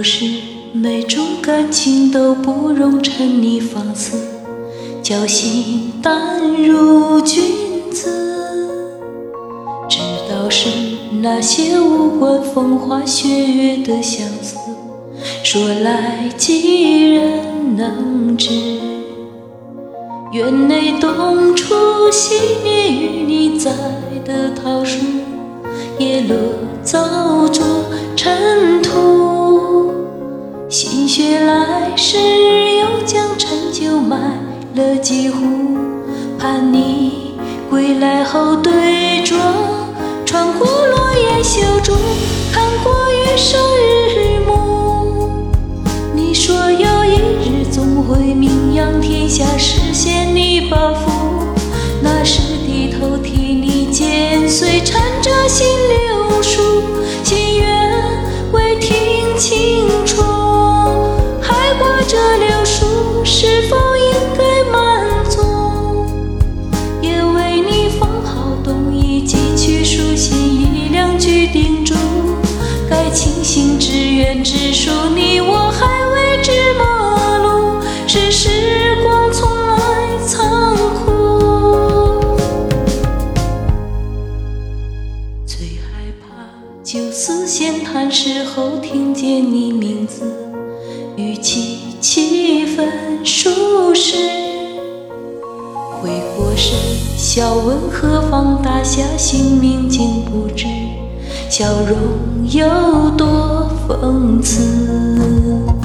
是每种感情都不容沉溺放肆，侥幸淡如君子。知道是那些无关风花雪月的相思，说来几人能知？园内冬初昔年与你栽的桃树，叶落早着尘土。心血来时又将陈酒买了几壶，盼你归来后对酌，穿过落叶修竹，看过余生日暮。你说有一日总会名扬天下，实现你抱负，那时低头替你剪碎缠着心柳树，心愿未听清楚，还挂着柳树，是否应该满足？也为你放好动意，寄去书信一两句叮嘱，该庆幸只愿只属你我，还未知陌路，是时光从来残酷。最害怕就似闲谈时候听见你名字，语气气氛舒适，回过神笑问何方大侠，姓名竟不知，笑容有多讽刺。